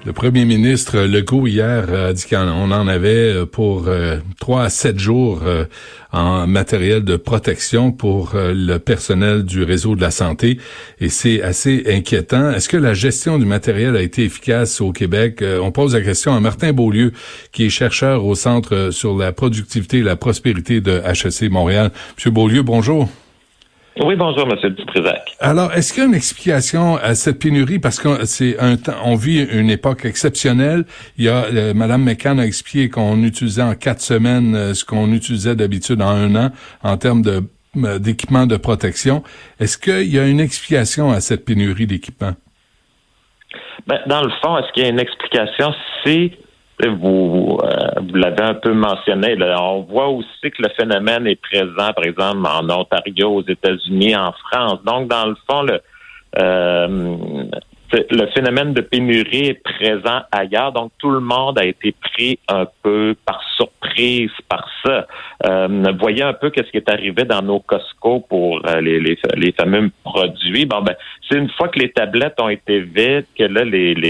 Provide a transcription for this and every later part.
Le premier ministre Legault hier a dit qu'on en avait pour 3 à 7 jours en matériel de protection pour le personnel du réseau de la santé et c'est assez inquiétant. Est-ce que la gestion du matériel a été efficace au Québec? On pose la question à Martin Beaulieu, qui est chercheur au Centre sur la productivité et la prospérité de HEC Montréal. Monsieur Beaulieu, bonjour. Oui, bonjour, M. Dutrisac. Alors, est-ce qu'il y a une explication à cette pénurie? Parce que c'est un temps, on vit une époque exceptionnelle. Il y a, Mme McCann a expliqué qu'on utilisait en 4 semaines ce qu'on utilisait d'habitude en 1 an en termes d'équipements de protection. Est-ce qu'il y a une explication à cette pénurie d'équipements? Ben, dans le fond, est-ce qu'il y a une explication? Vous l'avez un peu mentionné, là, on voit aussi que le phénomène est présent, par exemple, en Ontario, aux États-Unis, en France. Donc, dans le fond, le phénomène de pénurie est présent ailleurs. Donc, tout le monde a été pris un peu par surprise par ça. Voyez un peu qu'est-ce qui est arrivé dans nos Costco pour les fameux produits. Bon, ben, c'est une fois que les tablettes ont été vides que là,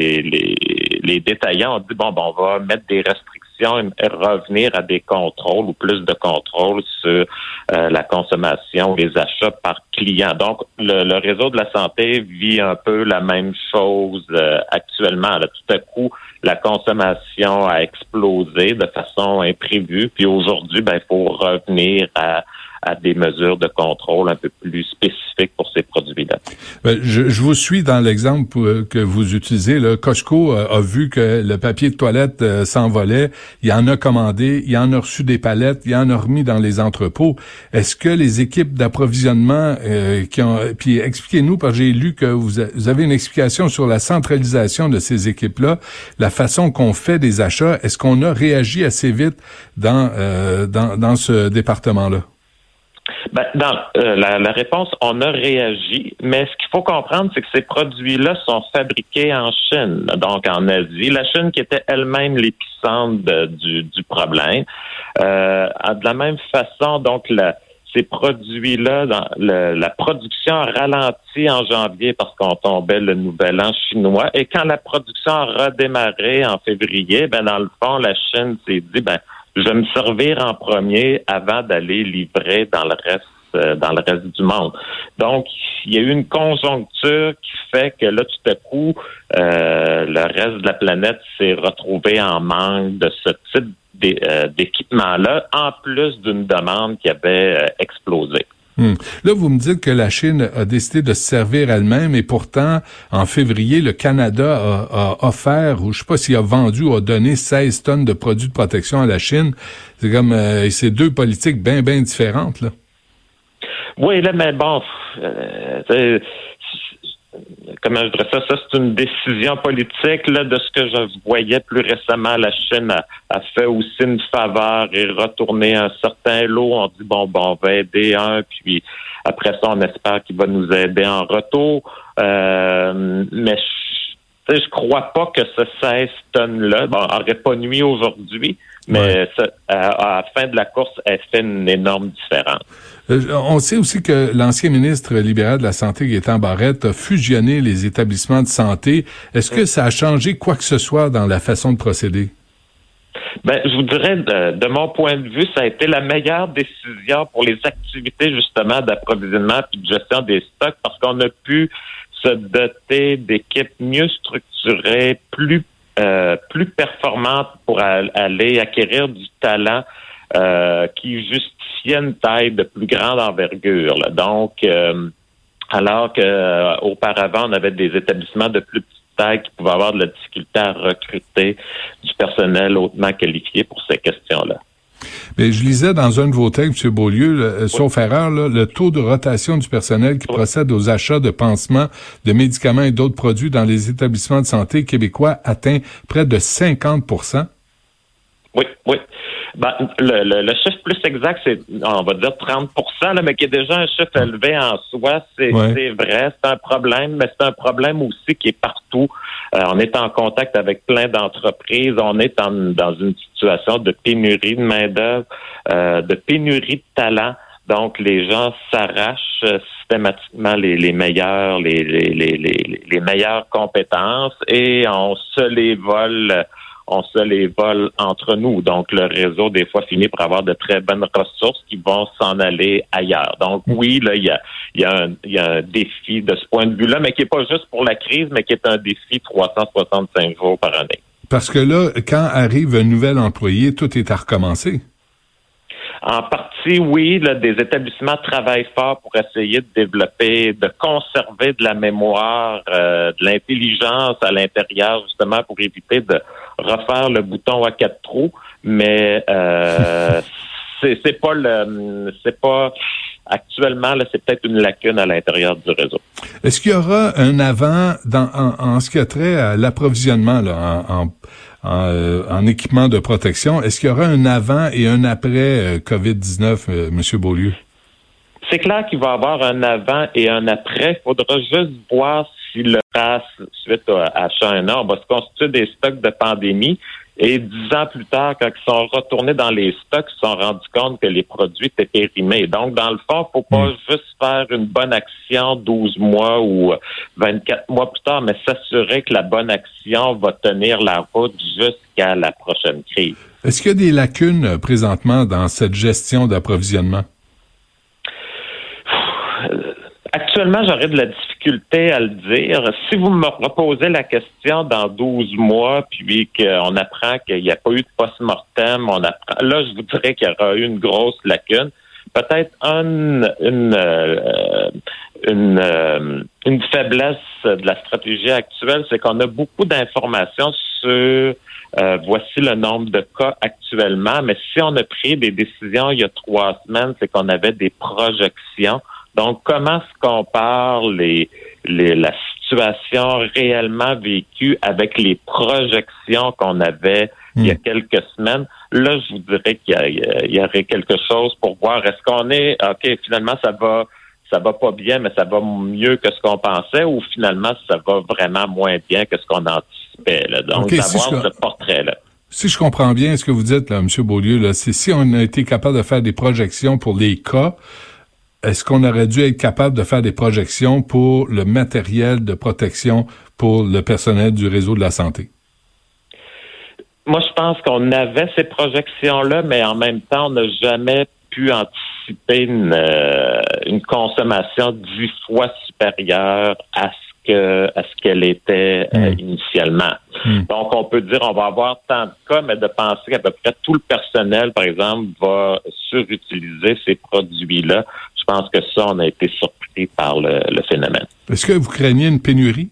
les détaillants ont dit, bon, on va mettre des restrictions et revenir à des contrôles ou plus de contrôles sur la consommation, les achats par client. Donc, le réseau de la santé vit un peu la même chose actuellement. Là, tout à coup, la consommation a explosé de façon imprévue. Puis aujourd'hui, il faut revenir à des mesures de contrôle un peu plus spécifiques pour ces produits-là. Je vous suis dans l'exemple que vous utilisez. Là. Costco a vu que le papier de toilette s'envolait. Il en a commandé, il en a reçu des palettes, il en a remis dans les entrepôts. Est-ce que les équipes d'approvisionnement puis expliquez-nous, parce que j'ai lu que vous avez une explication sur la centralisation de ces équipes-là, la façon qu'on fait des achats. Est-ce qu'on a réagi assez vite dans ce département-là? Ben, la réponse, on a réagi, mais ce qu'il faut comprendre, c'est que ces produits-là sont fabriqués en Chine, donc en Asie. La Chine qui était elle-même l'épicentre du problème. De la même façon, donc, ces produits-là, la production a ralenti en janvier parce qu'on tombait le nouvel an chinois. Et quand la production a redémarré en février, dans le fond, la Chine s'est dit, je vais me servir en premier avant d'aller livrer dans le reste du monde. Donc, il y a eu une conjoncture qui fait que là, tout à coup, le reste de la planète s'est retrouvé en manque de ce type d'équipement-là, en plus d'une demande qui avait explosé. Là, vous me dites que la Chine a décidé de se servir elle-même et pourtant, en février, le Canada a offert, ou je sais pas s'il a vendu ou a donné 16 tonnes de produits de protection à la Chine. C'est comme, c'est 2 politiques bien différentes, là. Oui, là, mais bon, comment je dirais ça? Ça, c'est une décision politique. Là, de ce que je voyais plus récemment, la Chine a fait aussi une faveur et retourné un certain lot. On dit, on va aider un, puis après ça, on espère qu'il va nous aider en retour. Mais je crois pas que ce 16 tonnes-là aurait pas nuit aujourd'hui, mais à la fin de la course, elle fait une énorme différence. On sait aussi que l'ancien ministre libéral de la Santé, Gaétan Barrette, a fusionné les établissements de santé. Est-ce que ça a changé quoi que ce soit dans la façon de procéder? Je vous dirais, de mon point de vue, ça a été la meilleure décision pour les activités, justement, d'approvisionnement et de gestion des stocks, parce qu'on a pu se doter d'équipes mieux structurées, plus performantes pour aller acquérir du talent qui justifiait une taille de plus grande envergure. Là. Donc, alors que auparavant, on avait des établissements de plus petite taille qui pouvaient avoir de la difficulté à recruter du personnel hautement qualifié pour ces questions-là. Mais je lisais dans un de vos textes, M. Beaulieu, sauf erreur, là, le taux de rotation du personnel qui procède aux achats de pansements, de médicaments et d'autres produits dans les établissements de santé québécois atteint près de 50%. Oui. Le chiffre plus exact, c'est, on va dire 30%, là, mais qui est déjà un chiffre élevé en soi. C'est vrai, c'est un problème, mais c'est un problème aussi qui est partout. On est en contact avec plein d'entreprises. On est dans une situation de pénurie de main-d'œuvre, de pénurie de talent. Donc, les gens s'arrachent systématiquement les meilleures compétences et on se les vole entre nous. Donc, le réseau, des fois, finit par avoir de très bonnes ressources qui vont s'en aller ailleurs. Donc, oui, là, il y a un défi de ce point de vue-là, mais qui est pas juste pour la crise, mais qui est un défi 365 jours par année. Parce que là, quand arrive un nouvel employé, tout est à recommencer. En partie, oui, là, des établissements travaillent fort pour essayer de développer, de conserver de la mémoire, de l'intelligence à l'intérieur, justement, pour éviter de refaire le bouton à 4 trous. Mais c'est pas actuellement, là, c'est peut-être une lacune à l'intérieur du réseau. Est-ce qu'il y aura un avant en ce qui a trait à l'approvisionnement là, en équipement de protection? Est-ce qu'il y aura un avant et un après COVID-19, Monsieur Beaulieu? C'est clair qu'il va y avoir un avant et un après. Il faudra juste voir si le pass, suite à H1N1, va se constituer des stocks de pandémie. Et 10 ans plus tard, quand ils sont retournés dans les stocks, ils se sont rendus compte que les produits étaient périmés. Donc, dans le fond, faut pas juste faire une bonne action 12 mois ou 24 mois plus tard, mais s'assurer que la bonne action va tenir la route jusqu'à la prochaine crise. Est-ce qu'il y a des lacunes présentement dans cette gestion d'approvisionnement? Actuellement, j'aurais de la difficulté à le dire. Si vous me reposez la question dans 12 mois, puis qu'on apprend qu'il n'y a pas eu de post-mortem, là, je vous dirais qu'il y aura eu une grosse lacune. Peut-être une faiblesse de la stratégie actuelle, c'est qu'on a beaucoup d'informations sur voici le nombre de cas actuellement, mais si on a pris des décisions il y a 3 semaines, c'est qu'on avait des projections. Donc, comment se compare la situation réellement vécue avec les projections qu'on avait il y a quelques semaines? Là, je vous dirais qu'il y aurait quelque chose pour voir. Est-ce qu'on est, OK, finalement, ça va pas bien, mais ça va mieux que ce qu'on pensait, ou finalement, ça va vraiment moins bien que ce qu'on anticipait, là. Donc, d'avoir ce portrait-là. Si je comprends bien ce que vous dites, là, M. Beaulieu, là, c'est si on a été capable de faire des projections pour les cas, est-ce qu'on aurait dû être capable de faire des projections pour le matériel de protection pour le personnel du réseau de la santé? Moi, je pense qu'on avait ces projections-là, mais en même temps, on n'a jamais pu anticiper une consommation 10 fois supérieure à ce qu'elle était initialement. Donc, on peut dire on va avoir tant de cas, mais de penser qu'à peu près tout le personnel, par exemple, va surutiliser ces produits-là. Je pense que ça, on a été surpris par le phénomène. Est-ce que vous craignez une pénurie?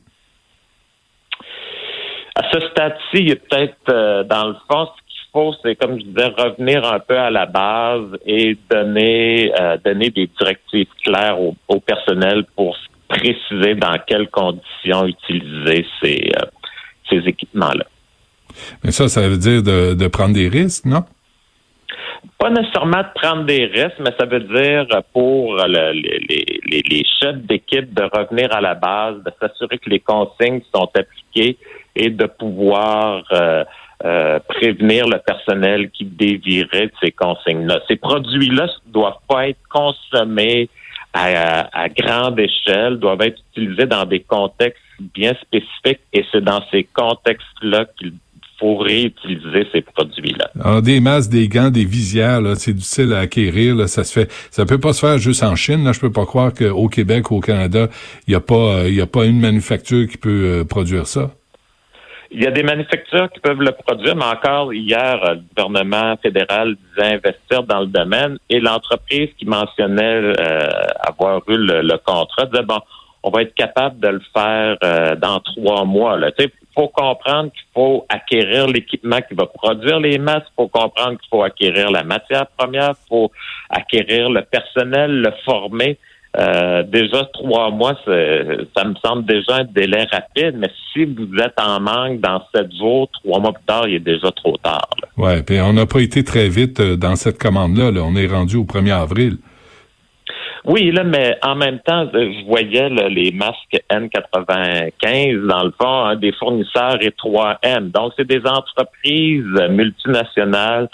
À ce stade-ci, il y a peut-être, dans le fond, ce qu'il faut, c'est, comme je disais, revenir un peu à la base et donner des directives claires au personnel pour préciser dans quelles conditions utiliser ces équipements-là. Mais ça veut dire de prendre des risques, non? Pas nécessairement de prendre des risques, mais ça veut dire pour les chefs d'équipe de revenir à la base, de s'assurer que les consignes sont appliquées et de pouvoir prévenir le personnel qui dévierait de ces consignes-là. Ces produits-là ne doivent pas être consommés à grande échelle, doivent être utilisés dans des contextes bien spécifiques, et c'est dans ces contextes-là qu'il faut réutiliser ces produits-là. Alors, des masques, des gants, des visières, là, c'est difficile à acquérir, là, ça peut pas se faire juste en Chine, là. Je peux pas croire qu'au Québec ou au Canada, il y a pas une manufacture qui peut produire ça. Il y a des manufactures qui peuvent le produire, mais encore hier, le gouvernement fédéral disait investir dans le domaine, et l'entreprise qui mentionnait avoir eu le contrat disait, bon, on va être capable de le faire dans 3 mois. Il faut comprendre qu'il faut acquérir l'équipement qui va produire les masques, il faut comprendre qu'il faut acquérir la matière première, il faut acquérir le personnel, le former. Déjà 3 mois, ça me semble déjà un délai rapide, mais si vous êtes en manque dans 7 jours, 3 mois plus tard, il est déjà trop tard. Là. Ouais, puis on n'a pas été très vite dans cette commande-là. Là. On est rendu au 1er avril. Oui, là, mais en même temps, je voyais là, les masques N95, dans le fond, des fournisseurs et 3M. Donc, c'est des entreprises multinationales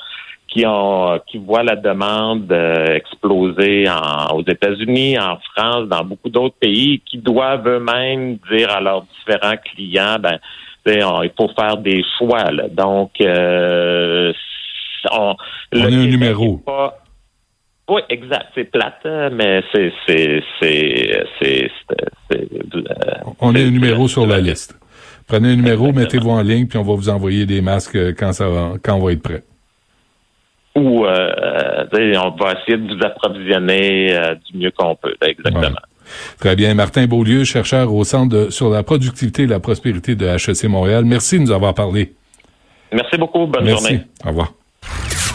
qui voient la demande exploser aux États-Unis, en France, dans beaucoup d'autres pays, qui doivent eux-mêmes dire à leurs différents clients, il faut faire des choix. Là. Donc, on est un numéro. Oui, exact. C'est plate, mais on est un numéro sur la liste. Prenez un numéro, mettez-vous en ligne, puis on va vous envoyer des masques quand on va être prêt. Ou on va essayer de vous approvisionner du mieux qu'on peut. Exactement. Ouais. Très bien. Martin Beaulieu, chercheur au Centre sur la productivité et la prospérité de HEC Montréal. Merci de nous avoir parlé. Merci beaucoup. Bonne journée. Au revoir.